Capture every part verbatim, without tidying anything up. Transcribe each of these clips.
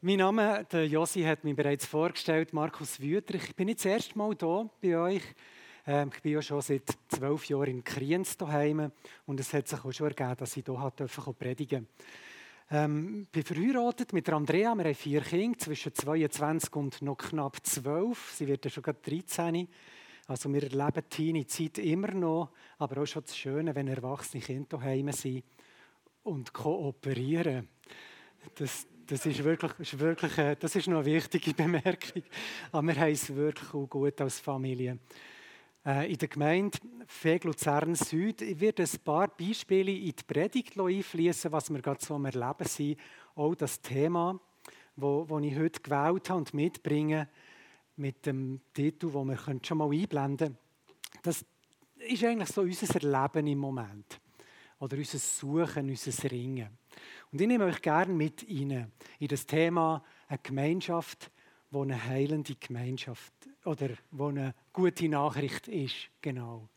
Mein Name, der Josi, hat mich bereits vorgestellt, Markus Wüthrich. Ich bin nicht das erste Mal hier bei euch. Ähm, ich bin ja schon seit zwölf Jahren in Kriens daheim und es hat sich auch schon ergeben, dass ich hier predigen durfte. Ähm, ich bin verheiratet mit Andrea, wir haben vier Kinder, zwischen zweiundzwanzig und noch knapp zwölf. Sie wird ja schon gerade dreizehn. Also wir erleben die Teenie-Zeit immer noch, aber auch schon das Schöne, wenn erwachsene Kinder daheim sind und kooperieren. Das, das, ist wirklich, ist wirklich, das ist noch eine wichtige Bemerkung. Aber wir haben es wirklich auch gut als Familie. Äh, in der Gemeinde Feg Luzern Süd wird ein paar Beispiele in die Predigt einfließen, was wir gerade so am Erleben sind. Auch das Thema, das ich heute gewählt habe und mitbringe, mit dem Titel, den wir schon mal einblenden können. Das ist eigentlich so unser Erleben im Moment. Oder unser Suchen, unser Ringen. Und ich nehme euch gerne mit rein in das Thema eine Gemeinschaft, die eine heilende Gemeinschaft oder die eine gute Nachricht ist. Genau.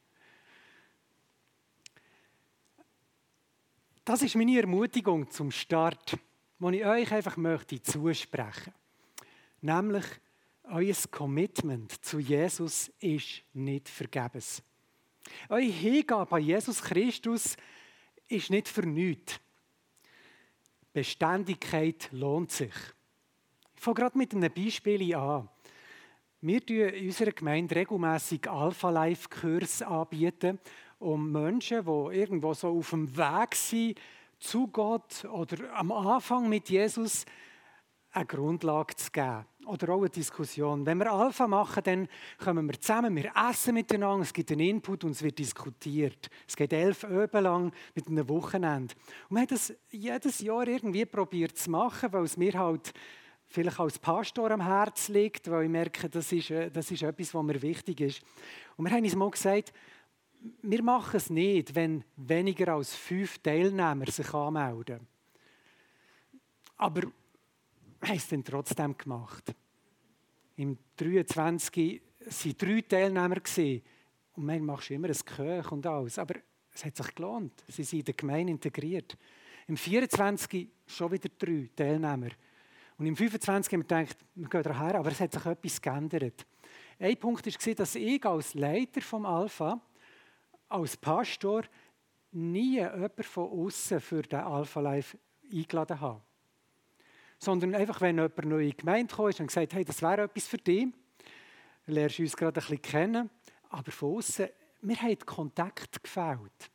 Das ist meine Ermutigung zum Start, die ich euch einfach möchte zusprechen. Nämlich, euer Commitment zu Jesus ist nicht vergebens. Eure Hingabe an Jesus Christus ist nicht für nichts. Beständigkeit lohnt sich. Ich fange gerade mit einem Beispiel an. Wir bieten in unserer Gemeinde regelmässig Alpha-Life-Kurse anbieten, um Menschen, die irgendwo so auf dem Weg sind zu Gott oder am Anfang mit Jesus, eine Grundlage zu geben. Oder auch eine Diskussion. Wenn wir Alpha machen, dann kommen wir zusammen, wir essen miteinander, es gibt einen Input und es wird diskutiert. Es geht elf Öben lang mit einem Wochenende. Und wir haben das jedes Jahr irgendwie probiert zu machen, weil es mir halt vielleicht als Pastor am Herzen liegt, weil ich merke, das ist, das ist etwas, was mir wichtig ist. Und wir haben uns mal gesagt, wir machen es nicht, wenn weniger als fünf Teilnehmer sich anmelden. Aber wir haben es dann trotzdem gemacht. Im dreiundzwanzig waren drei Teilnehmer. Und man macht immer ein Köch und alles. Aber es hat sich gelohnt. Sie sind in der Gemeinde integriert. Im vierundzwanzig schon wieder drei Teilnehmer. Und im fünfundzwanzig haben wir gedacht, wir gehen daher, aber es hat sich etwas geändert. Ein Punkt war, dass ich als Leiter vom Alpha, als Pastor, nie jemanden von außen für den Alpha Life eingeladen habe. Sondern einfach, wenn jemand neu in die Gemeinde kam, ist und gesagt, hey, das wäre etwas für dich. Du lernst uns gerade ein bisschen kennen. Aber von außen, mir hat Kontakt gefehlt.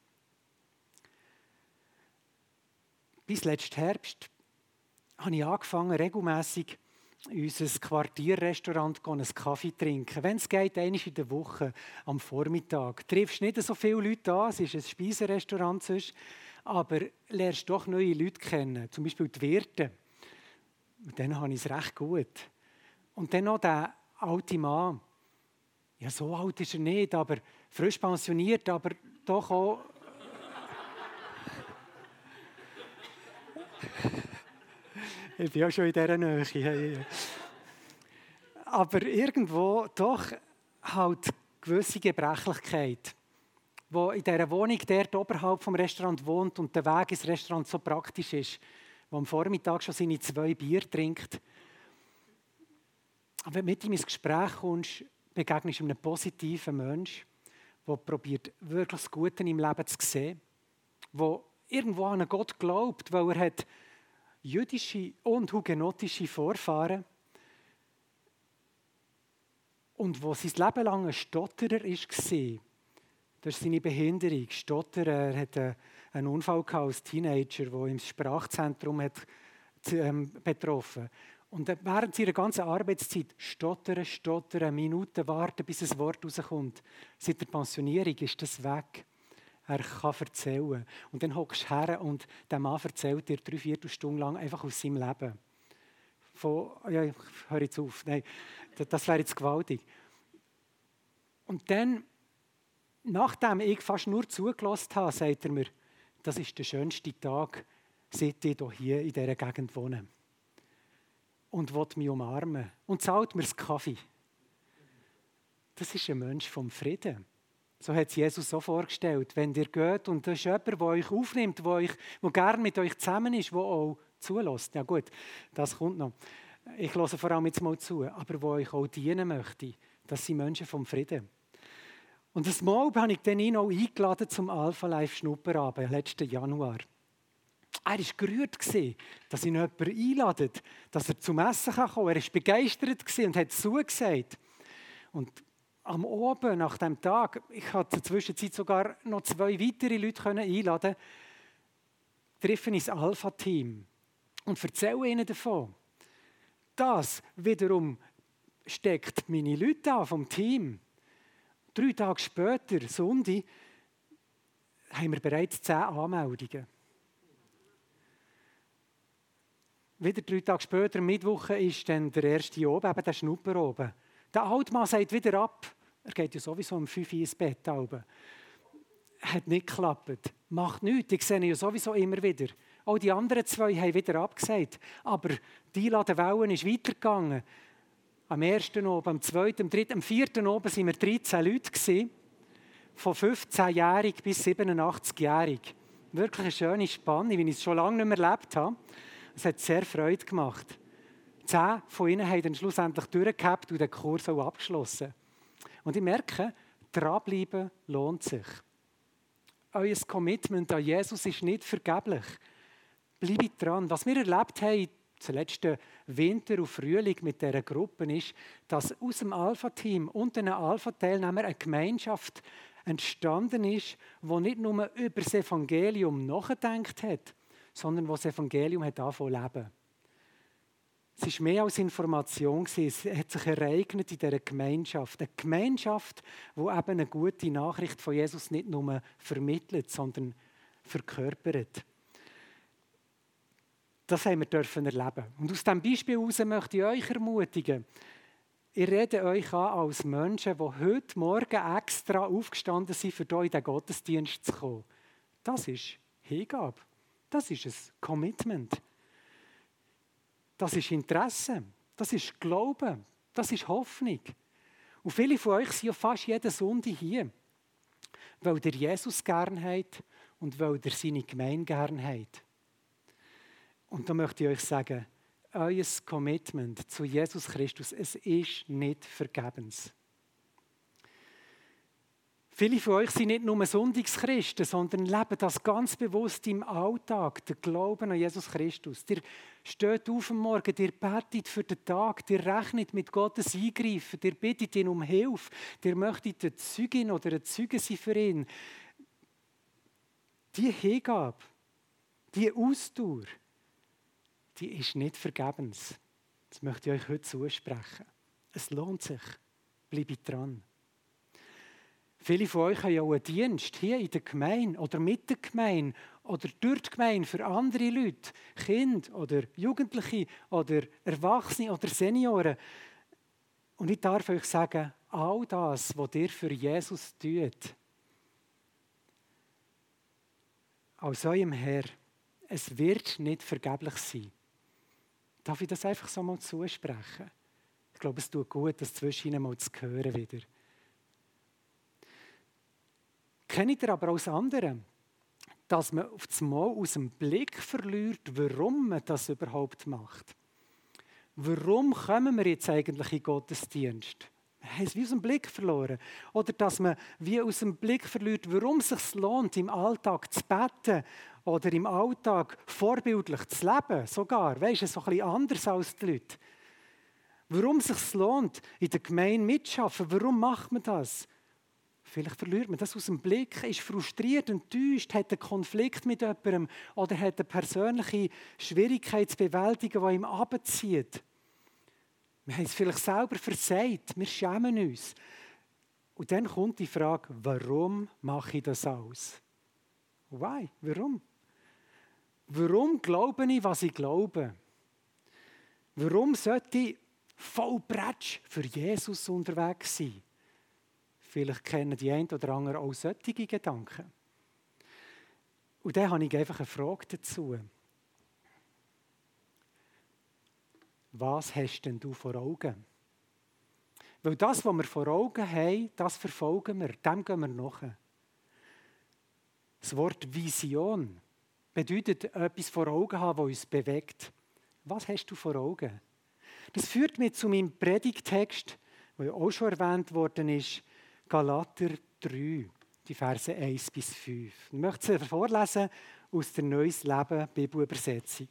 Bis letzten Herbst habe ich angefangen, regelmässig in unser Quartierrestaurant einen Kaffee zu trinken. Wenn es geht, einmal in der Woche am Vormittag. Du triffst nicht so viele Leute an, es ist ein Speiserestaurant sonst, aber lernst doch neue Leute kennen, zum Beispiel die Wirte. Und dann habe ich es recht gut. Und dann noch der alte Mann. Ja, so alt ist er nicht, aber frisch pensioniert, aber doch auch. Ich bin auch schon in dieser Nähe. Aber irgendwo doch halt gewisse Gebrechlichkeit, wo in dieser Wohnung dort oberhalb vom Restaurant wohnt und der Weg ins Restaurant so praktisch ist, der am Vormittag schon seine zwei Bier trinkt. Aber wenn du mit ihm ins Gespräch kommst, begegnest du einem positiven Menschen, der probiert, wirklich das Gute im Leben zu sehen, der irgendwo an einen Gott glaubt, weil er hat jüdische und hugenottische Vorfahren und wo sein Leben lang ein Stotterer war. Das ist seine Behinderung. Stotterer, er hat einen Unfall als Teenager, der im Sprachzentrum hat, ähm, betroffen. Und während seiner ganzen Arbeitszeit stottern, stottern, Minuten warten, bis ein Wort rauskommt. Seit der Pensionierung ist das weg. Er kann erzählen. Und dann hockst du her und der Mann erzählt dir drei, vier Stunden lang einfach aus seinem Leben. Von, ja, ich höre jetzt auf. Nein, das wäre jetzt gewaltig. Und dann, nachdem ich fast nur zugelassen habe, sagt er mir, das ist der schönste Tag, seit ich hier in dieser Gegend wohne. Und will mich umarmen. Und zahlt mir das Kaffee. Das ist ein Mensch vom Frieden. So hat es Jesus so vorgestellt. Wenn ihr geht und das ist jemand, der euch aufnimmt, der, euch, der gerne mit euch zusammen ist, der auch zulässt. Ja gut, das kommt noch. Ich höre vor allem jetzt mal zu, aber wo ich auch dienen möchte, das sind Menschen vom Frieden. Und das Mal habe ich dann ihn auch eingeladen zum Alpha Life Schnupperabend, letzten Januar. Er war gerührt, dass ihn jemand einladet, dass er zum Essen kommen kann. Er war begeistert und hat zugesagt. Und am Abend, nach dem Tag, ich konnte in der Zwischenzeit sogar noch zwei weitere Leute einladen, treffe ich das Alpha-Team und erzähle ihnen davon. Das wiederum steckt meine Leute an vom Team. Drei Tage später, Sonntag, haben wir bereits zehn Anmeldungen. Wieder drei Tage später, Mittwoch, ist dann der erste oben, eben der Schnupper oben. Der Altmann sagt wieder ab. Er geht ja sowieso um fünf Uhr ins Bett. Oben. Hat nicht geklappt. Macht nichts, ich sehe ihn ja sowieso immer wieder. Auch die anderen zwei haben wieder abgesagt. Aber die Einladewelle ist weitergegangen. Am ersten oben, am zweiten, am dritten, am vierten oben waren wir dreizehn Leute gewesen, von fünfzehnjährig bis siebenundachtzig-jährig. Wirklich eine schöne Spanne, wie ich es schon lange nicht mehr erlebt habe. Es hat sehr Freude gemacht. Zehn von ihnen haben dann schlussendlich durchgehabt und den Kurs auch abgeschlossen. Und ich merke, dranbleiben lohnt sich. Euer Commitment an Jesus ist nicht vergeblich. Bleibt dran. Was wir erlebt haben, zum letzten Winter und Frühling mit dieser Gruppe ist, dass aus dem Alpha-Team und den Alpha-Teilnehmern eine Gemeinschaft entstanden ist, die nicht nur über das Evangelium nachgedacht hat, sondern die das Evangelium hat angefangen zu leben. Es war mehr als Information, es hat sich ereignet in dieser Gemeinschaft. Eine Gemeinschaft, die eben eine gute Nachricht von Jesus nicht nur vermittelt, sondern verkörpert. Das haben wir dürfen erleben. Und aus diesem Beispiel heraus möchte ich euch ermutigen, ich rede euch an als Menschen, die heute Morgen extra aufgestanden sind, für euch in den Gottesdienst zu kommen. Das ist Hingabe. Das ist ein Commitment. Das ist Interesse. Das ist Glauben. Das ist Hoffnung. Und viele von euch sind ja fast jeden Sonntag hier, weil ihr Jesus gern habt und weil ihr seine Gemeinde gern habt. Und da möchte ich euch sagen, euer Commitment zu Jesus Christus, es ist nicht vergebens. Viele von euch sind nicht nur Sonntagschristen, sondern leben das ganz bewusst im Alltag, den Glauben an Jesus Christus. Ihr steht auf am Morgen, ihr betet für den Tag, ihr rechnet mit Gottes Eingreifen, ihr bittet ihn um Hilfe, ihr möchtet eine Zeugin oder ein Zeuge sein für ihn. Die Hingabe, die Ausdauer, die ist nicht vergebens. Das möchte ich euch heute zusprechen. Es lohnt sich. Bleibt dran. Viele von euch haben ja auch einen Dienst hier in der Gemeinde oder mit der Gemeinde oder durch die Gemeinde für andere Leute, Kinder oder Jugendliche oder Erwachsene oder Senioren. Und ich darf euch sagen, all das, was ihr für Jesus tut, aus eurem Herr, es wird nicht vergeblich sein. Darf ich das einfach so mal zusprechen? Ich glaube, es tut gut, das zwischen ihnen mal zu hören wieder. Kennt ihr aber aus anderen, dass man auf das Mal aus dem Blick verliert, warum man das überhaupt macht? Warum kommen wir jetzt eigentlich in Gottesdienst? Wir haben es wie aus dem Blick verloren. Oder dass man wie aus dem Blick verliert, warum es sich lohnt, im Alltag zu beten oder im Alltag vorbildlich zu leben, sogar. Weisst du, so ein bisschen anders als die Leute. Warum es sich lohnt, in der Gemeinde mitzuarbeiten, warum macht man das? Vielleicht verliert man das aus dem Blick, ist frustriert, enttäuscht, hat einen Konflikt mit jemandem oder hat eine persönliche Schwierigkeit zu bewältigen, die ihm runterzieht. Wir haben es vielleicht selber versagt, wir schämen uns. Und dann kommt die Frage, warum mache ich das alles? Why? Warum? Warum glaube ich, was ich glaube? Warum sollte ich voll Bretsch für Jesus unterwegs sein? Vielleicht kennen die einen oder anderen auch solche Gedanken. Und dann habe ich einfach eine Frage dazu. Was hast denn du vor Augen? Weil das, was wir vor Augen haben, das verfolgen wir, dem gehen wir nach. Das Wort Vision bedeutet etwas vor Augen haben, das uns bewegt. Was hast du vor Augen? Das führt mich zu meinem Predigttext, der ja auch schon erwähnt worden ist, Galater drei, die Verse eins bis fünf. Ich möchte sie vorlesen aus der Neues Leben Bibelübersetzung.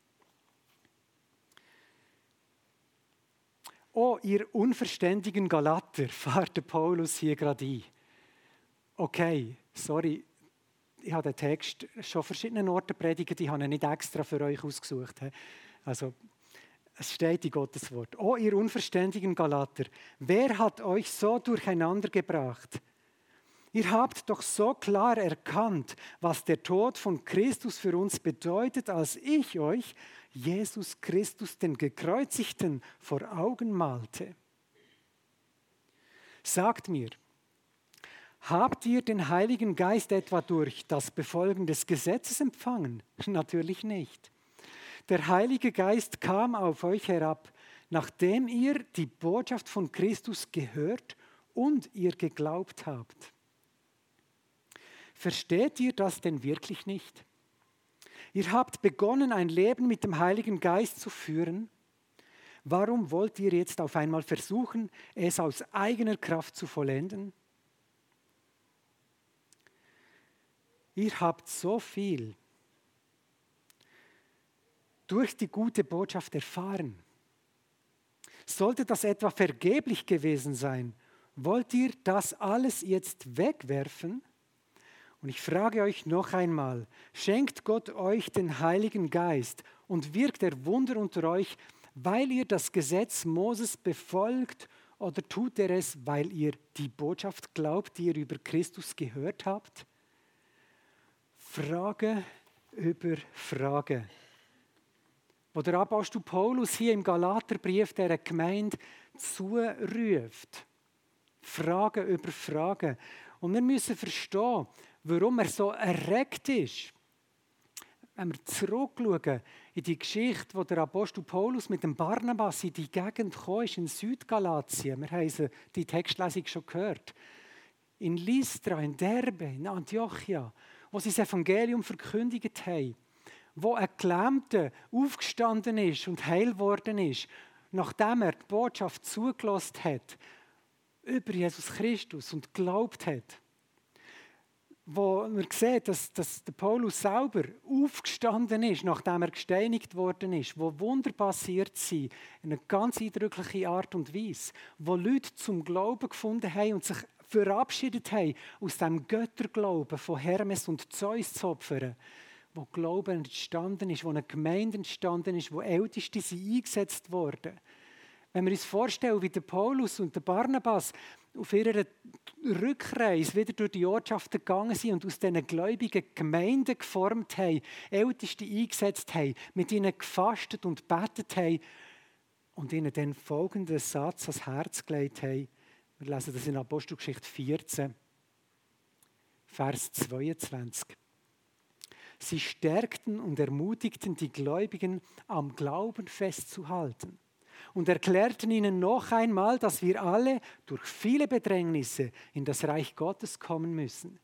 «Oh, ihr unverständigen Galater», fährt der Paulus hier gerade ein. Okay, sorry, ich habe den Text schon verschiedenen Orten predigt, ich habe ihn nicht extra für euch ausgesucht. Also, es steht in Gottes Wort. «Oh, ihr unverständigen Galater, wer hat euch so durcheinander gebracht? Ihr habt doch so klar erkannt, was der Tod von Christus für uns bedeutet, als ich euch Jesus Christus, den Gekreuzigten, vor Augen malte. Sagt mir, habt ihr den Heiligen Geist etwa durch das Befolgen des Gesetzes empfangen? Natürlich nicht. Der Heilige Geist kam auf euch herab, nachdem ihr die Botschaft von Christus gehört und ihr geglaubt habt. Versteht ihr das denn wirklich nicht? Ihr habt begonnen, ein Leben mit dem Heiligen Geist zu führen. Warum wollt ihr jetzt auf einmal versuchen, es aus eigener Kraft zu vollenden? Ihr habt so viel durch die gute Botschaft erfahren. Sollte das etwa vergeblich gewesen sein, wollt ihr das alles jetzt wegwerfen? Und ich frage euch noch einmal, schenkt Gott euch den Heiligen Geist und wirkt er Wunder unter euch, weil ihr das Gesetz Moses befolgt, oder tut er es, weil ihr die Botschaft glaubt, die ihr über Christus gehört habt? Frage über Frage. Wo der Apostel Paulus hier im Galaterbrief der Gemeinde zuruft. Frage über Frage. Und wir müssen verstehen, warum er so erregt ist. Wenn wir zurückschauen in die Geschichte, wo der Apostel Paulus mit dem Barnabas in die Gegend gekommen ist, in Südgalatien. Wir haben die Textlesung schon gehört. In Lystra, in Derbe, in Antiochia, wo sie das Evangelium verkündigt haben. Wo ein Gelähmter aufgestanden ist und heil worden ist, nachdem er die Botschaft zugelassen hat über Jesus Christus und geglaubt hat. Wo man sieht, dass, dass der Paulus selber aufgestanden ist, nachdem er gesteinigt worden ist, wo Wunder passiert sind, in einer ganz eindrücklichen Art und Weise, wo Leute zum Glauben gefunden haben und sich verabschiedet haben aus dem Götterglauben von Hermes und Zeus zu opfern, wo Glauben entstanden ist, wo eine Gemeinde entstanden ist, wo Älteste sind eingesetzt wurden. Wenn wir uns vorstellen, wie der Paulus und der Barnabas auf ihrer Rückreise wieder durch die Ortschaften gegangen sind und aus diesen gläubigen Gemeinden geformt haben, Älteste eingesetzt haben, mit ihnen gefastet und betet haben und ihnen dann folgenden Satz ans Herz gelegt haben. Wir lesen das in Apostelgeschichte vierzehn, Vers zweiundzwanzig. Sie stärkten und ermutigten die Gläubigen, am Glauben festzuhalten und erklärten ihnen noch einmal, dass wir alle durch viele Bedrängnisse in das Reich Gottes kommen müssen.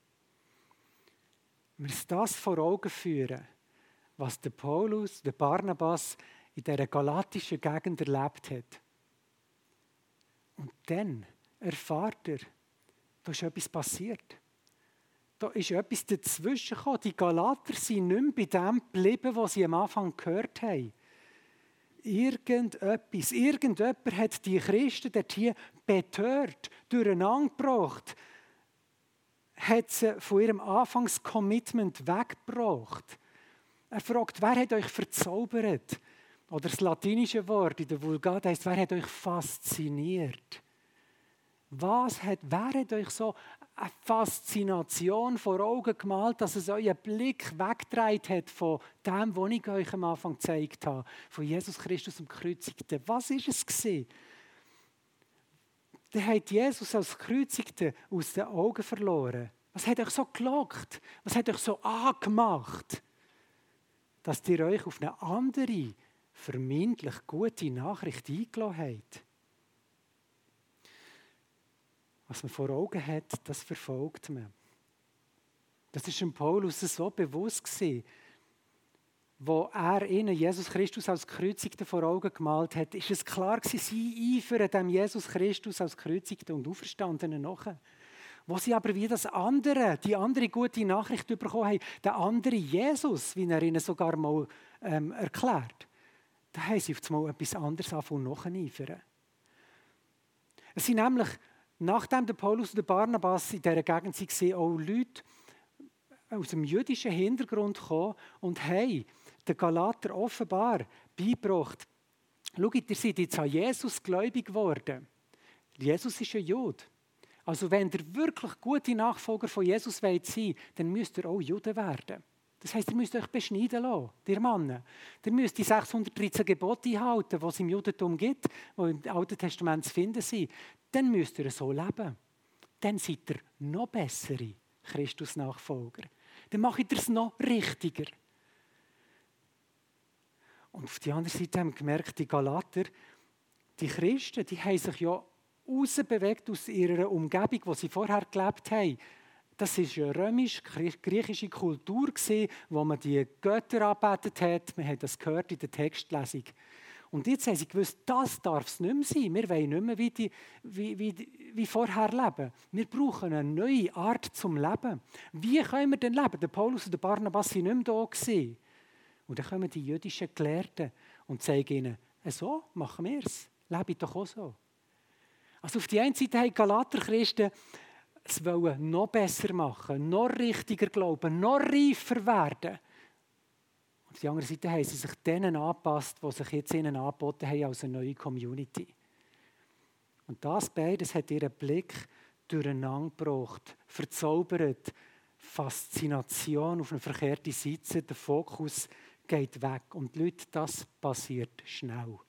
Wenn wir uns das vor Augen führen, was der Paulus, der Barnabas in dieser galatischen Gegend erlebt hat. Und dann erfahrt er, da ist etwas passiert. Da ist etwas dazwischen gekommen. Die Galater sind nicht mehr bei dem geblieben, was sie am Anfang gehört haben. Irgendetwas, irgendjemand hat die Christen dort hier betört, durcheinander gebracht, hat sie von ihrem Anfangscommitment weggebracht. Er fragt, wer hat euch verzaubert? Oder das latinische Wort in der Vulgate heisst, wer hat euch fasziniert? Was hat, wer hat euch so eine Faszination vor Augen gemalt, dass es euren Blick weggedreht hat von dem, was ich euch am Anfang gezeigt habe, von Jesus Christus dem Gekreuzigten? Was war es gewesen? Der hat Jesus als Gekreuzigten aus den Augen verloren. Was hat euch so gelockt? Was hat euch so angemacht, dass ihr euch auf eine andere, vermeintlich gute Nachricht eingelassen habt? Was man vor Augen hat, das verfolgt man. Das war dem Paulus so bewusst gewesen. wo er ihnen Jesus Christus als Gekreuzigten vor Augen gemalt hat, ist es klar gewesen, sie eifern dem Jesus Christus als Gekreuzigten und Auferstandenen nach. Wo sie aber wie das andere, die andere gute Nachricht bekommen haben, der andere Jesus, wie er ihnen sogar mal ähm, erklärt, da haben sie auf einmal etwas anderes angefangen nachzueifern. Es sind nämlich, nachdem der Paulus und der Barnabas in dieser Gegend waren, auch Leute aus dem jüdischen Hintergrund gekommen und haben den Galater offenbar beigebracht. Schaut, ihr seid jetzt an Jesus gläubig geworden. Jesus ist ein Jude. Also wenn ihr wirklich gute Nachfolger von Jesus wollt sein, dann müsst ihr auch Jude werden. Das heisst, ihr müsst euch beschneiden lassen, ihr Männer. Ihr müsst die sechshundertdreizehn Gebote einhalten, die es im Judentum gibt, die im Alten Testament zu finden sind. Dann müsst ihr so leben. Dann seid ihr noch bessere Christus-Nachfolger. Dann macht ihr es noch richtiger. Und auf der anderen Seite haben wir gemerkt, die Galater, die Christen, die haben sich ja rausbewegt aus ihrer Umgebung, wo sie vorher gelebt haben. Das war eine römisch-griechische Kultur, wo man die Götter angebetet hat. Wir haben das gehört in der Textlesung. Und jetzt haben sie gewusst, das darf es nicht mehr sein. Wir wollen nicht mehr wie, die, wie, wie, wie vorher leben. Wir brauchen eine neue Art zum Leben. Wie können wir denn leben? Der Paulus und der Barnabas waren nicht mehr da gewesen. Und dann kommen die jüdischen Gelehrten und sagen ihnen, so machen wir es. Lebe doch auch so. Also auf die einen Seite haben Galater-Christen es wollen noch besser machen, noch richtiger glauben, noch reifer werden. Und auf der anderen Seite haben sie sich denen angepasst, die sich jetzt ihnen angeboten haben als eine neue Community. Und das beides hat ihren Blick durcheinander gebracht, verzaubert, Faszination auf eine verkehrte Seite, der Fokus geht weg. Und Leute, das passiert schnell.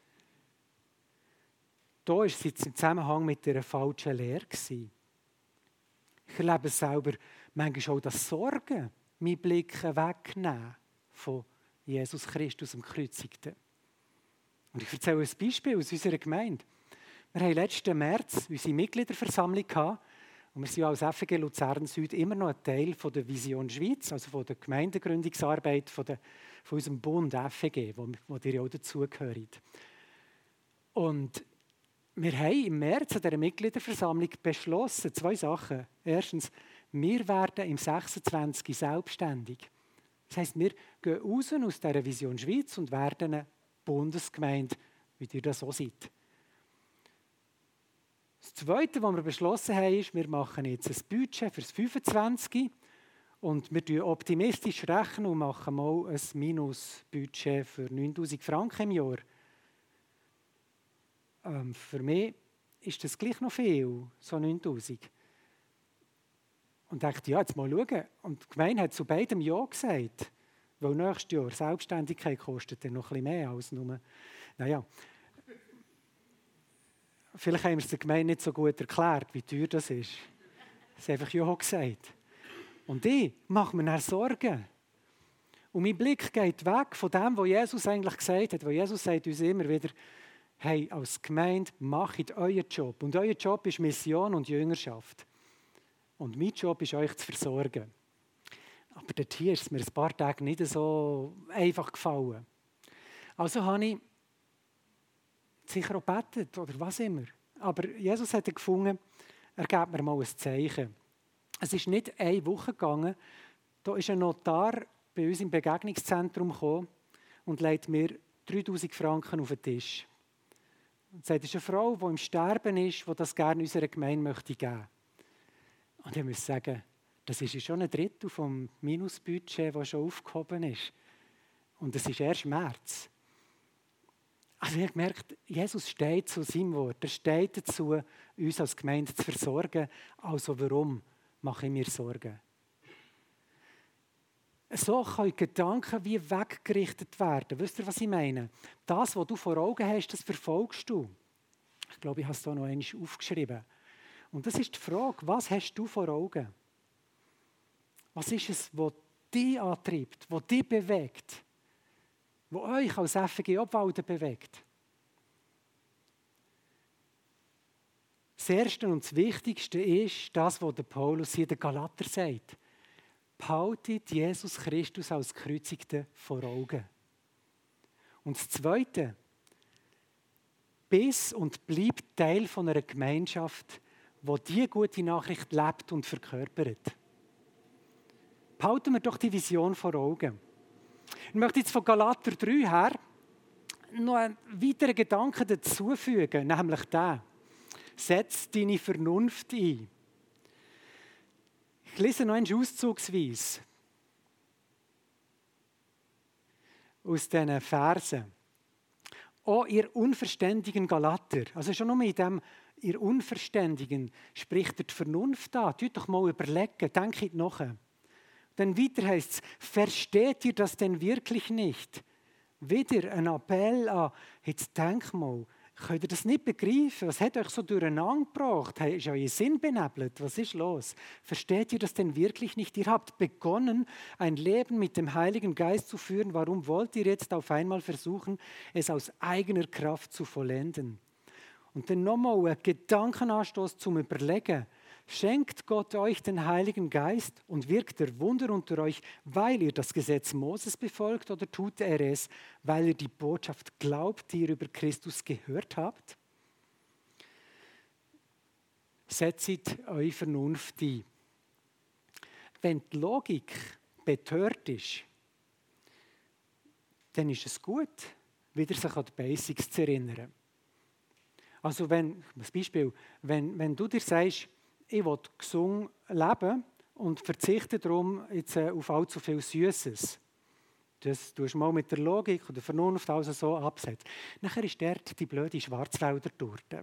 Da war es jetzt im Zusammenhang mit einer falschen Lehre. Ich erlebe es selber manchmal auch, dass Sorgen meinen Blick wegnehmen von Jesus Christus, dem Gekreuzigten. Und ich erzähle ein Beispiel aus unserer Gemeinde. Wir hatten letzten März unsere Mitgliederversammlung gehabt, und wir sind als F G Luzern Süd immer noch ein Teil von der Vision Schweiz, also von der Gemeindegründungsarbeit von, der, von unserem Bund F G, wo, wo ihr ja auch dazugehört. Und wir haben im März an dieser Mitgliederversammlung beschlossen, zwei Sachen. Erstens, wir werden im sechsundzwanzig selbstständig. Das heisst, wir gehen raus aus dieser Vision Schweiz und werden eine Bundesgemeinde, wie ihr das auch seid. Das Zweite, was wir beschlossen haben, ist, wir machen jetzt ein Budget für das fünfundzwanzig und wir rechnen optimistisch rechnen und machen mal ein Minusbudget für neuntausend Franken im Jahr. Ähm, für mich ist das gleich noch viel, so neuntausend. Und ich dachte, ja, jetzt mal schauen. Und die Gemeinde hat zu beidem Ja gesagt, weil nächstes Jahr Selbstständigkeit kostet dann noch ein bisschen mehr als nur, naja. Vielleicht haben wir es der Gemeinde nicht so gut erklärt, wie teuer das ist. Sie haben einfach Ja gesagt. Und ich mache mir dann Sorgen. Und mein Blick geht weg von dem, was Jesus eigentlich gesagt hat. Weil Jesus sagt uns immer wieder, hey, als Gemeinde macht euren Job. Und euer Job ist Mission und Jüngerschaft. Und mein Job ist, euch zu versorgen. Aber dort hier ist es mir ein paar Tage nicht so einfach gefallen. Also habe ich sicher auch gebetet oder was immer. Aber Jesus hat gefunden, er gibt mir mal ein Zeichen. Es ist nicht eine Woche gegangen, da ist ein Notar bei uns im Begegnungszentrum gekommen und legt mir dreitausend Franken auf den Tisch. Und sagt, es ist eine Frau, die im Sterben ist, die das gerne unserer Gemeinde möchte geben. Und ich muss sagen, das ist schon ein Drittel vom Minusbudget, das schon aufgehoben ist. Und es ist erst März. Also ich habe gemerkt, Jesus steht zu seinem Wort. Er steht dazu, uns als Gemeinde zu versorgen. Also warum mache ich mir Sorgen? So können Gedanken wie weggerichtet werden. Wisst ihr, was ich meine? Das, was du vor Augen hast, das verfolgst du. Ich glaube, ich habe es da noch einmal aufgeschrieben. Und das ist die Frage, was hast du vor Augen? Was ist es, was dich antreibt, was dich bewegt? Was euch als F G Obwalden bewegt? Das Erste und das Wichtigste ist das, was der Paulus hier den Galater sagt. behaltet Jesus Christus als Gekreuzigten vor Augen. Und das Zweite, bis und bleibt Teil von einer Gemeinschaft, die diese gute Nachricht lebt und verkörpert. Behalten wir doch die Vision vor Augen. Ich möchte jetzt von Galater drei her noch einen weiteren Gedanken dazufügen, nämlich den: Setz deine Vernunft ein. Ich lese noch einmal auszugsweise aus diesen Versen. «O ihr unverständigen Galater», also schon nur in dem «ihr Unverständigen» spricht er die Vernunft an. Tut doch mal überlegen, denkt nach. Dann weiter heisst es: «Versteht ihr das denn wirklich nicht?» Wieder ein Appell an, jetzt denkt mal, könnt ihr das nicht begreifen? Was hat euch so durcheinander gebracht? Ist euer Sinn benebelt? Was ist los? Versteht ihr das denn wirklich nicht? Ihr habt begonnen, ein Leben mit dem Heiligen Geist zu führen. Warum wollt ihr jetzt auf einmal versuchen, es aus eigener Kraft zu vollenden? Und dann nochmal ein Gedankenanstoß zum Überlegen. Schenkt Gott euch den Heiligen Geist und wirkt er Wunder unter euch, weil ihr das Gesetz Moses befolgt, oder tut er es, weil ihr die Botschaft glaubt, die ihr über Christus gehört habt? Setzt eure Vernunft ein. Wenn die Logik betört ist, dann ist es gut, wieder sich an die Basics zu erinnern. Also wenn, als Beispiel, wenn, wenn du dir sagst, ich will gesund leben und verzichte darum jetzt auf allzu viel Süßes. Das tust du mal mit der Logik und der Vernunft also so absetzen. Nachher ist dort die blöde Schwarzwälder-Torte.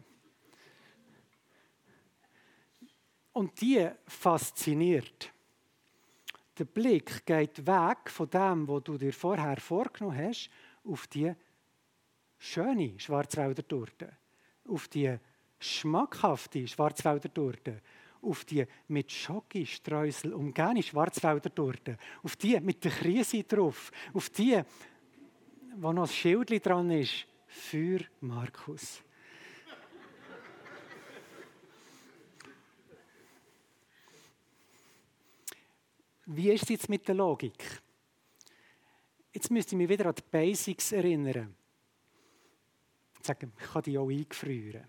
Und die fasziniert. Der Blick geht weg von dem, was du dir vorher vorgenommen hast, auf die schöne Schwarzwälder-Torte. Auf die schmackhafte Schwarzwälder-Torte, auf die mit Schokostreusel umgebene Schwarzwälder-Torte, auf die mit der Krise drauf, auf die, wo noch ein Schildchen dran ist, für Markus. Wie ist es jetzt mit der Logik? Jetzt müsste ich mich wieder an die Basics erinnern. Sagen, ich kann die auch eingefrieren.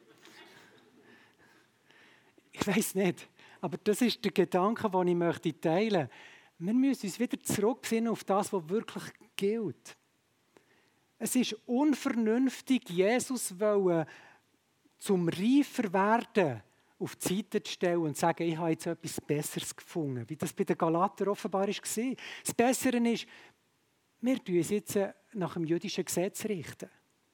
Ich weiß nicht, aber das ist der Gedanke, den ich möchte teilen möchte. Wir müssen uns wieder zurückbesinnen auf das, was wirklich gilt. Es ist unvernünftig, Jesus wollen, zum reifer werden, auf die Seite zu stellen und zu sagen, ich habe jetzt etwas Besseres gefunden, wie das bei den Galatern offenbar war. Das Bessere ist, wir richten uns jetzt nach dem jüdischen Gesetz richten.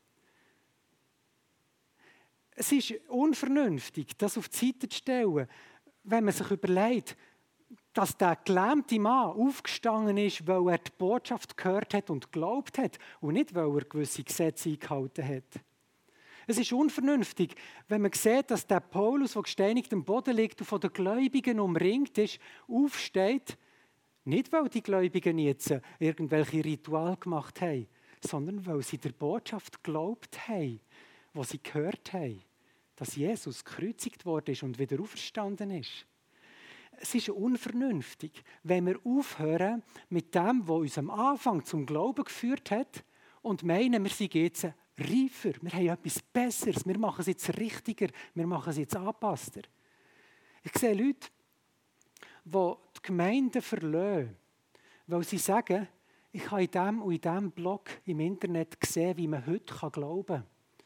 Es ist unvernünftig, das auf die Seite zu stellen, wenn man sich überlegt, dass der gelähmte Mann aufgestanden ist, weil er die Botschaft gehört hat und geglaubt hat und nicht, weil er gewisse Gesetze eingehalten hat. Es ist unvernünftig, wenn man sieht, dass der Paulus, der gesteinigt am Boden liegt und von den Gläubigen umringt ist, aufsteht, nicht weil die Gläubigen jetzt irgendwelche Rituale gemacht haben, sondern weil sie der Botschaft geglaubt haben, die sie gehört haben, dass Jesus gekreuzigt worden ist und wieder auferstanden ist. Es ist unvernünftig, wenn wir aufhören mit dem, was uns am Anfang zum Glauben geführt hat und meinen, wir sind jetzt reifer, wir haben etwas Besseres, wir machen es jetzt richtiger, wir machen es jetzt angepasster. Ich sehe Leute, die die Gemeinden verlassen, weil sie sagen, ich habe in diesem und in diesem Blog im Internet gesehen, wie man heute glauben kann.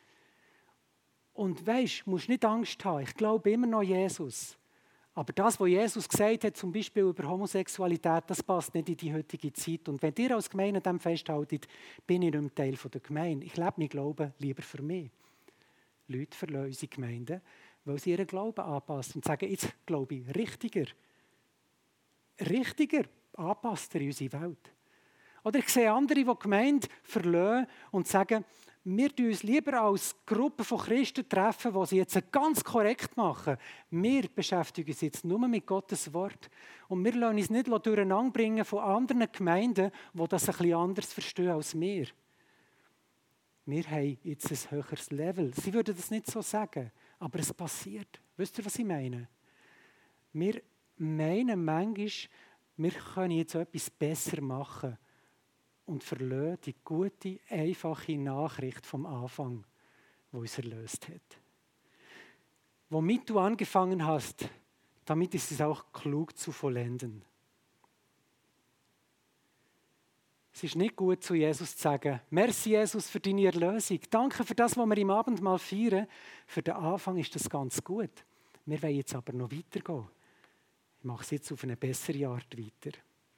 Und weisst, du musst nicht Angst haben, ich glaube immer noch Jesus. Aber das, was Jesus gesagt hat, zum Beispiel über Homosexualität, das passt nicht in die heutige Zeit. Und wenn ihr als Gemeinde an dem festhaltet, bin ich nicht mehr Teil der Gemeinde. Ich lebe meinen Glauben lieber für mich. Leute verlassen unsere Gemeinden, weil sie ihren Glauben anpassen und sagen, jetzt glaube ich richtiger. Richtiger, angepasster in unsere Welt. Oder ich sehe andere, die die Gemeinde verlassen und sagen, wir treffen uns lieber als Gruppe von Christen treffen, die sie jetzt ganz korrekt machen. Wir beschäftigen uns jetzt nur mit Gottes Wort. Und wir lassen uns nicht durcheinander bringen von anderen Gemeinden, die das ein bisschen anders verstehen als wir. Wir haben jetzt ein höheres Level. Sie würden das nicht so sagen, aber es passiert. Wisst ihr, was ich meine? Wir meinen manchmal, wir können jetzt etwas besser machen und verlassen die gute, einfache Nachricht vom Anfang, die uns erlöst hat. Womit du angefangen hast, damit ist es auch klug zu vollenden. Es ist nicht gut, zu Jesus zu sagen, merci Jesus für deine Erlösung. Danke für das, was wir im Abendmahl feiern. Für den Anfang ist das ganz gut. Wir wollen jetzt aber noch weitergehen. Ich mache es jetzt auf eine bessere Art weiter.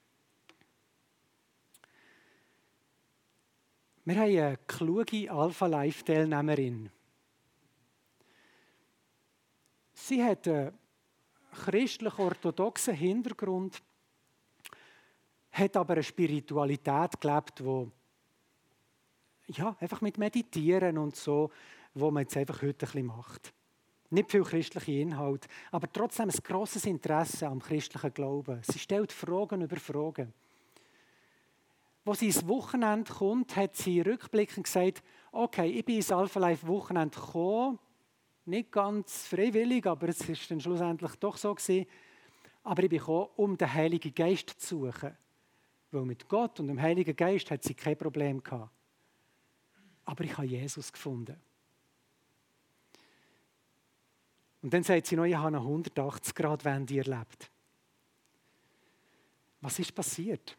Wir haben eine kluge Alpha-Life-Teilnehmerin. Sie hat einen christlich-orthodoxen Hintergrund, hat aber eine Spiritualität gelebt, die ja, einfach mit Meditieren und so, wo man jetzt einfach heute ein bisschen macht. Nicht viel christliche Inhalt, aber trotzdem ein grosses Interesse am christlichen Glauben. Sie stellt Fragen über Fragen. Als sie ins Wochenende kommt, hat sie rückblickend gesagt, okay, ich bin ins Alpha Life Wochenende gekommen, nicht ganz freiwillig, aber es ist dann schlussendlich doch so gewesen. Aber ich bin gekommen, um den Heiligen Geist zu suchen. Weil mit Gott und dem Heiligen Geist hat sie kein Problem gehabt. Aber ich habe Jesus gefunden. Und dann sagt sie noch, ich habe eine hundertachtzig Grad Wende erlebt. Was ist passiert?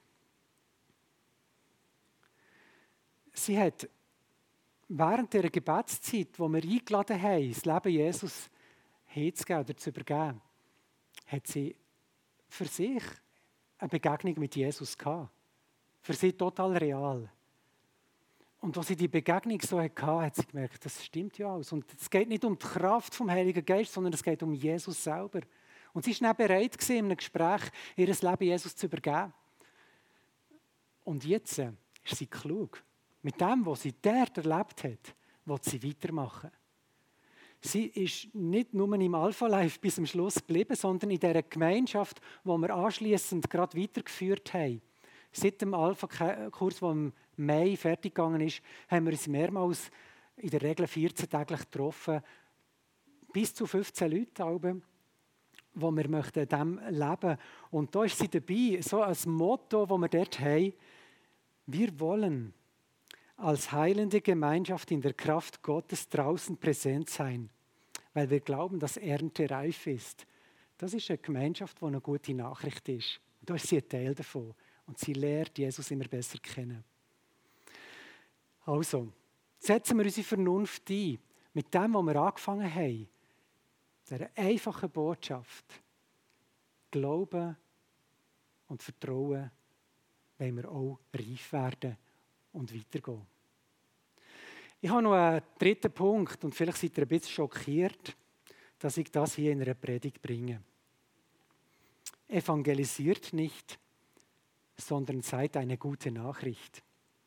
Sie hat während dieser Gebetszeit, wo wir eingeladen haben, das Leben Jesus herzugeben oder zu übergeben, hat sie für sich eine Begegnung mit Jesus gehabt. Für sie total real. Und als sie die Begegnung so hatte, hat sie gemerkt, das stimmt ja alles. Und es geht nicht um die Kraft vom Heiligen Geist, sondern es geht um Jesus selber. Und sie war dann bereit gewesen, in einem Gespräch ihr Leben Jesus zu übergeben. Und jetzt äh, ist sie klug. Mit dem, was sie dort erlebt hat, will sie weitermachen. Sie ist nicht nur im Alpha Life bis zum Schluss geblieben, sondern in dieser Gemeinschaft, die wir anschliessend gerade weitergeführt haben. Seit dem Alpha-Kurs, der im Mai fertig gegangen ist, haben wir uns mehrmals, in der Regel vierzehn täglich getroffen, bis zu fünfzehn Leute, wo wir möchten dem leben. Und da ist sie dabei, so ein Motto, das wir dort haben: Wir wollen als heilende Gemeinschaft in der Kraft Gottes draußen präsent sein, weil wir glauben, dass Ernte reif ist. Das ist eine Gemeinschaft, die eine gute Nachricht ist. Da ist sie ein Teil davon. Und sie lernt Jesus immer besser kennen. Also, setzen wir unsere Vernunft ein, mit dem, was wir angefangen haben, dieser einfachen Botschaft. Glauben und Vertrauen, wollen wir auch reif werden und weitergehen. Ich habe noch einen dritten Punkt und vielleicht seid ihr ein bisschen schockiert, dass ich das hier in einer Predigt bringe. Evangelisiert nicht, sondern seid eine gute Nachricht.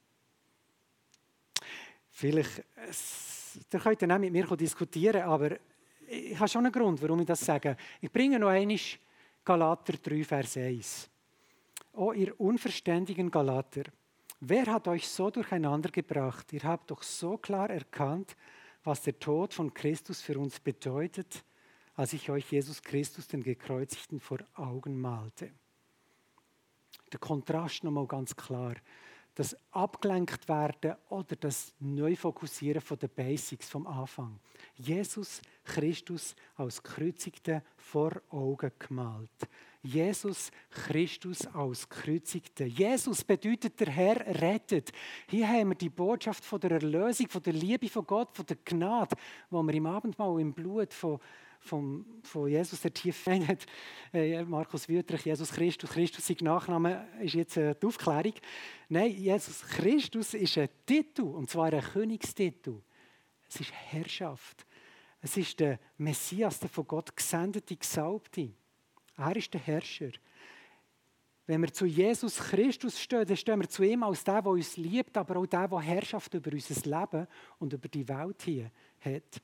Vielleicht, ihr könnt dann auch mit mir diskutieren, aber ich habe schon einen Grund, warum ich das sage. Ich bringe noch einmal Galater drei, Vers eins. O ihr unverständigen Galater, wer hat euch so durcheinander gebracht? Ihr habt doch so klar erkannt, was der Tod von Christus für uns bedeutet, als ich euch Jesus Christus, den Gekreuzigten, vor Augen malte. Der Kontrast nochmal ganz klar. Das Abgelenkt werden oder das Neufokussieren von den Basics vom Anfang. Jesus Christus als Kreuzigten vor Augen gemalt. Jesus Christus als Kreuzigten. Jesus bedeutet, der Herr rettet. Hier haben wir die Botschaft von der Erlösung, von der Liebe von Gott, von der Gnade, die wir im Abendmahl im Blut von Vom, von Jesus, der tief findet, äh, Markus Wüttrich, Jesus Christus, Christus, sein Nachname ist jetzt äh, die Aufklärung. Nein, Jesus Christus ist ein Titel, und zwar ein Königstitel. Es ist Herrschaft. Es ist der Messias, der von Gott gesendete, Gesalbte. Er ist der Herrscher. Wenn wir zu Jesus Christus stehen, dann stehen wir zu ihm als der, der uns liebt, aber auch der, der Herrschaft über unser Leben und über die Welt hier hat.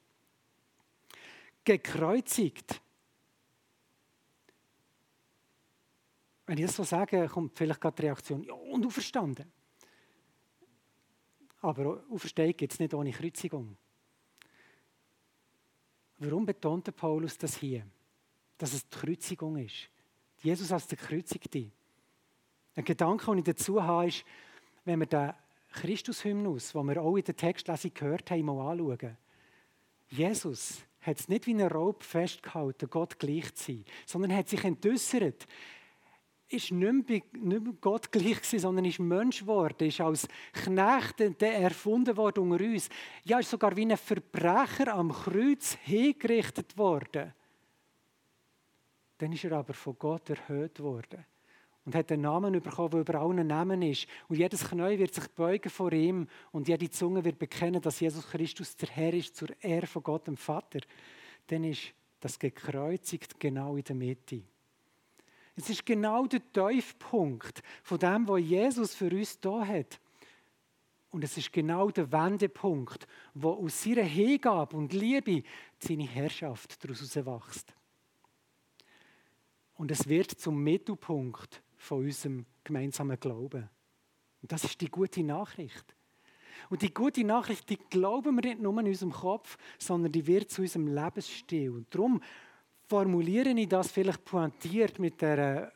Gekreuzigt. Wenn ich das so sage, kommt vielleicht gerade die Reaktion, ja, und auferstanden. Aber Auferstehung gibt es nicht ohne Kreuzigung. Warum betont Paulus das hier? Dass es die Kreuzigung ist. Jesus als der Kreuzigte. Ein Gedanke, den ich dazu habe, ist, wenn wir den Christus-Hymnus, den wir auch in der Textlesung gehört haben, mal anschauen. Jesus hat es nicht wie ein Raub festgehalten, Gott gleich zu sein, sondern hat sich entäussert. Ist nicht mehr, nicht mehr Gott gleich gewesen, sondern ist Mensch geworden, ist als Knecht erfunden worden unter uns. Ja, ist sogar wie ein Verbrecher am Kreuz hingerichtet worden. Dann ist er aber von Gott erhöht worden und hat einen Namen bekommen, der über allen Namen ist. Und jedes Knie wird sich beugen vor ihm und jede Zunge wird bekennen, dass Jesus Christus der Herr ist, zur Ehre von Gott dem Vater. Dann ist das gekreuzigt genau in der Mitte. Es ist genau der Tiefpunkt von dem, was Jesus für uns da hat. Und es ist genau der Wendepunkt, wo aus seiner Hingabe und Liebe seine Herrschaft daraus wächst. Und es wird zum Mittelpunkt von unserem gemeinsamen Glauben. Und das ist die gute Nachricht. Und die gute Nachricht, die glauben wir nicht nur in unserem Kopf, sondern die wird zu unserem Lebensstil. Und darum formuliere ich das vielleicht pointiert mit der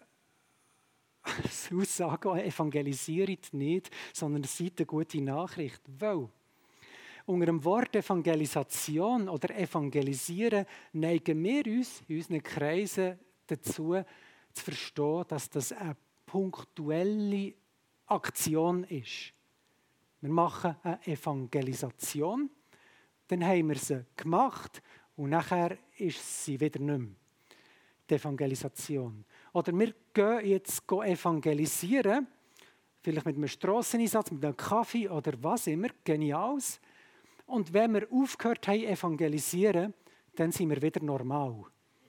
Aussage, evangelisiert nicht, sondern seid eine gute Nachricht. Weil unter dem Wort Evangelisation oder Evangelisieren neigen wir uns in unseren Kreisen dazu, zu verstehen, dass das eine punktuelle Aktion ist. Wir machen eine Evangelisation, dann haben wir sie gemacht und nachher ist sie wieder nicht mehr. Die Evangelisation. Oder wir gehen jetzt evangelisieren, vielleicht mit einem Strasseneinsatz, mit einem Kaffee oder was immer, geniales. Und wenn wir aufgehört haben, evangelisieren, dann sind wir wieder normal.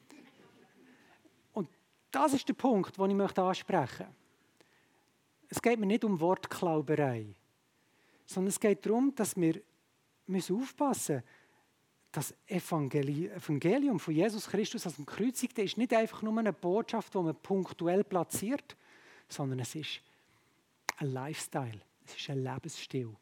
Und das ist der Punkt, den ich ansprechen möchte. Es geht mir nicht um Wortklauberei, sondern es geht darum, dass wir aufpassen müssen. Das Evangelium von Jesus Christus als dem Kreuzigten ist nicht einfach nur eine Botschaft, die man punktuell platziert, sondern es ist ein Lifestyle, es ist ein Lebensstil.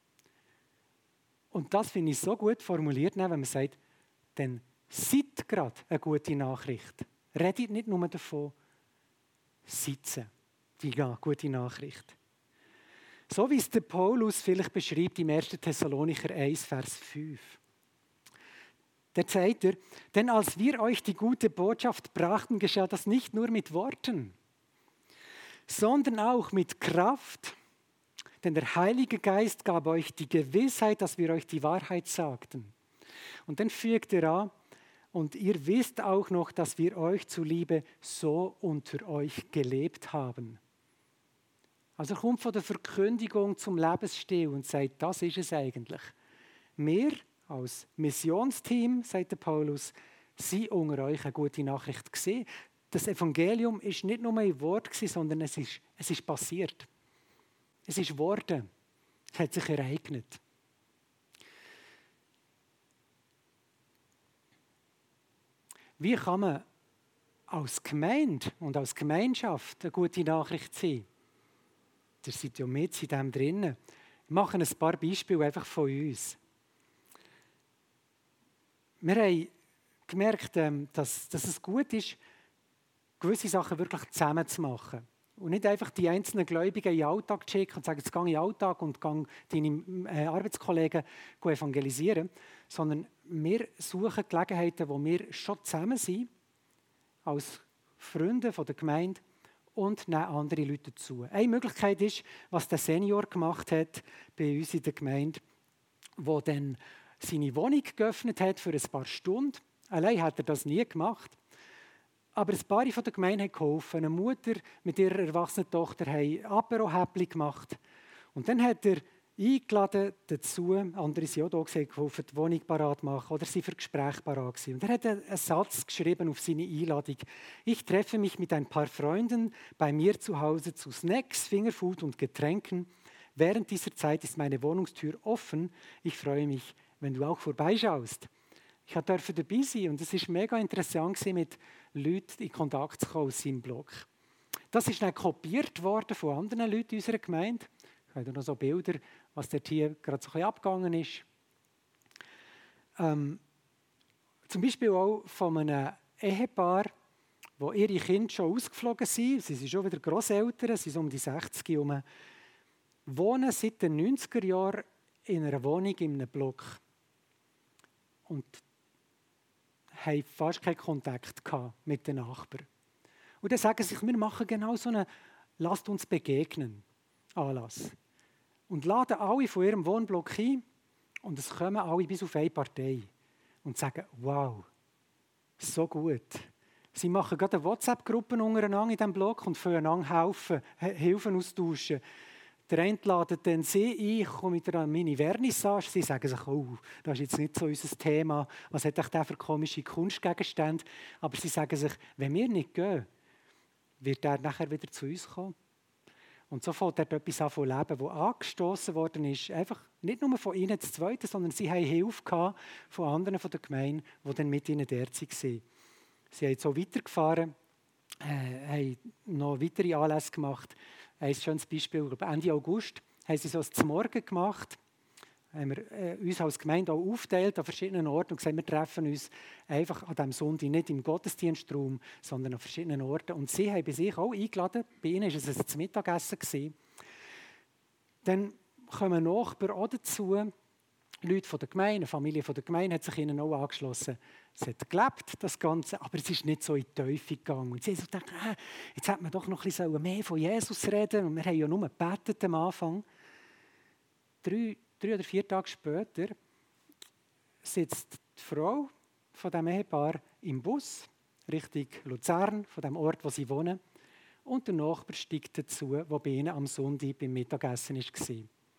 Und das finde ich so gut formuliert, wenn man sagt, dann seid gerade eine gute Nachricht. Redet nicht nur davon, seid die gute Nachricht. So wie es der Paulus vielleicht beschreibt im ersten Thessalonicher eins, Vers fünf. Da sagt er, denn als wir euch die gute Botschaft brachten, geschah das nicht nur mit Worten, sondern auch mit Kraft. Denn der Heilige Geist gab euch die Gewissheit, dass wir euch die Wahrheit sagten. Und dann fügt er an, und ihr wisst auch noch, dass wir euch zuliebe so unter euch gelebt haben. Also er kommt von der Verkündigung zum Lebensstil und sagt, das ist es eigentlich. Wir als Missionsteam, sagt der Paulus, sind unter euch eine gute Nachricht gesehen. Das Evangelium ist nicht nur ein Wort, sondern es ist, es ist passiert. Es ist geworden. Es hat sich ereignet. Wie kann man als Gemeinde und als Gemeinschaft eine gute Nachricht sein? Ihr seid ja mit in dem drinnen. Wir machen ein paar Beispiele einfach von uns. Wir haben gemerkt, dass, dass es gut ist, gewisse Sachen wirklich zusammen zu machen. Und nicht einfach die einzelnen Gläubigen in den Alltag zu schicken und sagen, jetzt gehe ich in den Alltag und gehe deine Arbeitskollegen evangelisieren, sondern wir suchen Gelegenheiten, wo wir schon zusammen sind, als Freunde der Gemeinde, und nehmen andere Leute dazu. Eine Möglichkeit ist, was der Senior gemacht hat bei uns in der Gemeinde, der dann seine Wohnung geöffnet hat für ein paar Stunden. Allein hat er das nie gemacht. Aber ein paar von der Gemeinde haben geholfen. Eine Mutter mit ihrer erwachsenen Tochter haben Apero-Häppchen gemacht. Und dann hat er eingeladen dazu, andere sind auch da gewesen, geholfen, die Wohnung parat machen oder sie für Gespräche parat gewesen. Und er hat einen Satz geschrieben auf seine Einladung. Ich treffe mich mit ein paar Freunden bei mir zu Hause zu Snacks, Fingerfood und Getränken. Während dieser Zeit ist meine Wohnungstür offen. Ich freue mich, wenn du auch vorbeischaust. Ich durfte dabei sein und es war mega interessant, mit Leuten in Kontakt zu kommen aus seinem Blog. Das ist dann kopiert worden von anderen Leuten in unserer Gemeinde. Ich habe noch so Bilder, was dort hier gerade so ein bisschen abgegangen ist. Ähm, zum Beispiel auch von einem Ehepaar, wo ihre Kinder schon ausgeflogen sind, sie sind schon wieder Grosseltern, sie sind um die sechzig herum, wohnen seit den neunziger Jahren in einer Wohnung in einem Block und haben fast keinen Kontakt gehabt mit den Nachbarn. Und dann sagen sie sich, wir machen genau so einen «Lasst uns begegnen» Anlass. Und laden alle von ihrem Wohnblock ein und es kommen alle bis auf eine Partei und sagen, wow, so gut. Sie machen gerade eine WhatsApp-Gruppe untereinander in diesem Block und füreinander helfen, Hilfen austauschen. Der eine ladet dann sie ein, ich komme wieder an meine Vernissage. Sie sagen sich, oh, das ist jetzt nicht so unser Thema. Was hat euch der für komische Kunstgegenstände? Aber sie sagen sich, wenn wir nicht gehen, wird er nachher wieder zu uns kommen. Und so fängt dort etwas an von Leben, das angestoßen worden ist. Einfach nicht nur von ihnen zu Zweiten, sondern sie haben Hilfe gehabt von anderen von der Gemeinde, die dann mit ihnen dort waren. Sie haben so weitergefahren, äh, haben noch weitere Anlässe gemacht. Ein schönes Beispiel, Ende August haben sie so ein Morgen gemacht, haben wir äh, uns als Gemeinde auch aufgeteilt an verschiedenen Orten und gesagt, wir treffen uns einfach an diesem Sonntag nicht im Gottesdienstraum, sondern an verschiedenen Orten. Und sie haben bei sich auch eingeladen, bei ihnen war es ein Mittagessen gewesen. Dann kommen Nachbarn auch dazu, Leute von der Gemeinde, eine Familie von der Gemeinde hat sich ihnen auch angeschlossen. Es hat gelebt, das Ganze, aber es ist nicht so in die Teufel gegangen. Und sie haben so gedacht, äh, jetzt hätte man doch noch ein bisschen mehr von Jesus reden und wir haben ja nur gebetet am Anfang. Drei, drei oder vier Tage später sitzt die Frau von diesem Ehepaar im Bus Richtung Luzern, von dem Ort, wo sie wohnen. Und der Nachbar steigt dazu, der bei ihnen am Sonntag beim Mittagessen war.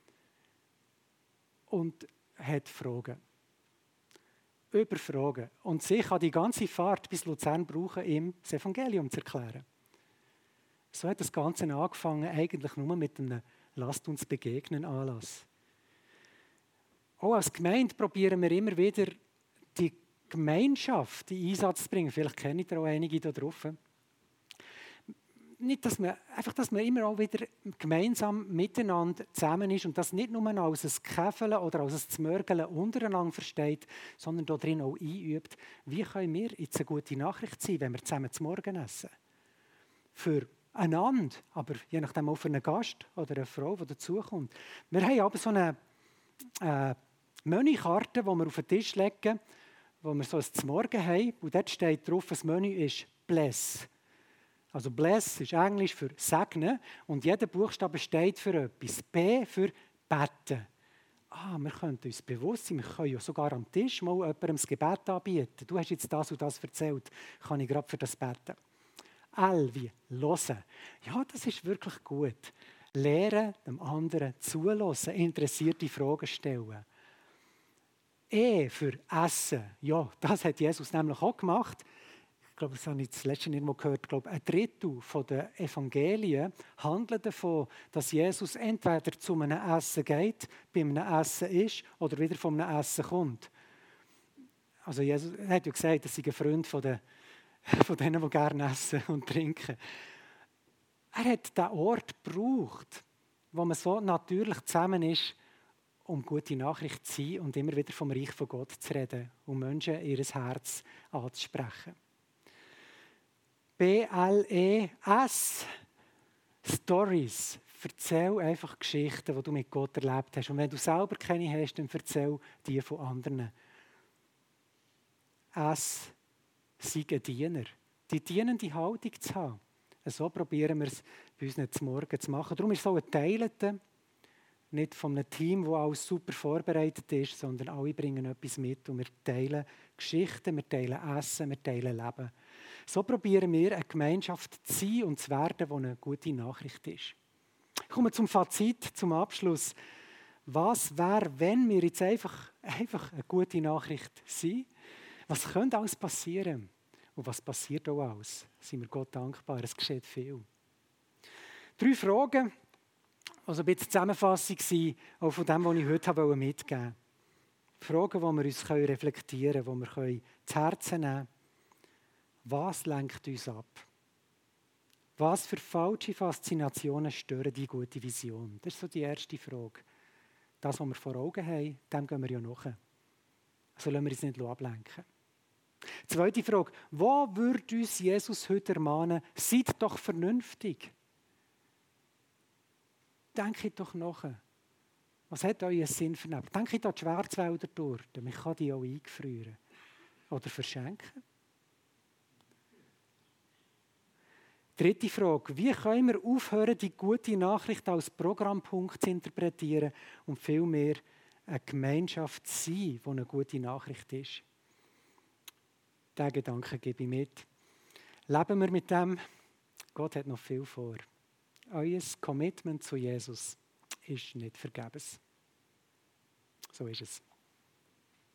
Und hat Fragen. Über Fragen. Und sie kann die ganze Fahrt bis Luzern brauchen, ihm das Evangelium zu erklären. So hat das Ganze angefangen, eigentlich nur mit einem «Lasst uns begegnen» Anlass. Auch als Gemeinde probieren wir immer wieder, die Gemeinschaft in Einsatz zu bringen. Vielleicht kennt ihr auch einige da drauf. Nicht, dass man, einfach, dass man immer auch wieder gemeinsam miteinander zusammen ist und das nicht nur als ein Käfeln oder als ein Zmörgeln untereinander versteht, sondern darin auch einübt, wie können wir jetzt eine gute Nachricht sein, wenn wir zusammen zum Morgen essen. Für einander, aber je nachdem auch für einen Gast oder eine Frau, die dazukommt. Wir haben aber so eine äh, Menükarte, die wir auf den Tisch legen, wo wir so ein zum Morgen haben und dort steht drauf, das Menü ist «Bless». Also «Bless» ist Englisch für «segnen» und jeder Buchstabe steht für etwas. «B» für «beten». Ah, wir können uns bewusst sein, wir können ja sogar am Tisch mal jemandem das Gebet anbieten. Du hast jetzt das und das erzählt, kann ich gerade für das beten. L wie «hören». Ja, das ist wirklich gut. Lernen, dem anderen zuhören, interessierte Fragen stellen. E für «essen». Ja, das hat Jesus nämlich auch gemacht. Ich glaube, das habe ich das letzte Mal gehört. Ich glaube, ein Drittel der Evangelien handelt davon, dass Jesus entweder zu einem Essen geht, bei einem Essen ist oder wieder von einem Essen kommt. Also Jesus hat ja gesagt, dass er ein Freund von, den, von denen, die gerne essen und trinken. Er hat diesen Ort gebraucht, wo man so natürlich zusammen ist, um gute Nachricht zu sein und immer wieder vom Reich von Gott zu reden, um Menschen ihr Herz anzusprechen. B L E S, Stories. Erzähl einfach Geschichten, die du mit Gott erlebt hast. Und wenn du selber keine hast, dann erzähl die von anderen. S, sei ein Diener. Die dienende Haltung zu haben. So probieren wir es bei uns nicht zum Morgen zu machen. Darum ist es so ein Teilete, nicht von einem Team, das alles super vorbereitet ist, sondern alle bringen etwas mit und wir teilen Geschichten, wir teilen Essen, wir teilen Leben. So probieren wir, eine Gemeinschaft zu sein und zu werden, die eine gute Nachricht ist. Ich komme zum Fazit, zum Abschluss. Was wäre, wenn wir jetzt einfach, einfach eine gute Nachricht sind? Was könnte alles passieren? Und was passiert auch alles? Sind wir Gott dankbar, es geschieht viel. Drei Fragen, also ein bisschen Zusammenfassung waren, auch von dem, was ich heute mitgeben wollte. Fragen, die wir uns reflektieren können, die wir zu Herzen nehmen können. Was lenkt uns ab? Was für falsche Faszinationen stören die gute Vision? Das ist so die erste Frage. Das, was wir vor Augen haben, dem gehen wir ja nach. Also lassen wir uns nicht ablenken. Zweite Frage, wo würde uns Jesus heute ermahnen? Seid doch vernünftig. Denkt doch nach. Was hat euer Sinn vernehmt? Denkt an die Schwarzwälder durch. Man kann die auch eingefrieren oder verschenken. Dritte Frage, wie können wir aufhören, die gute Nachricht als Programmpunkt zu interpretieren und vielmehr eine Gemeinschaft zu sein, die eine gute Nachricht ist? Diesen Gedanken gebe ich mit. Leben wir mit dem, Gott hat noch viel vor. Euer Commitment zu Jesus ist nicht vergebens. So ist es.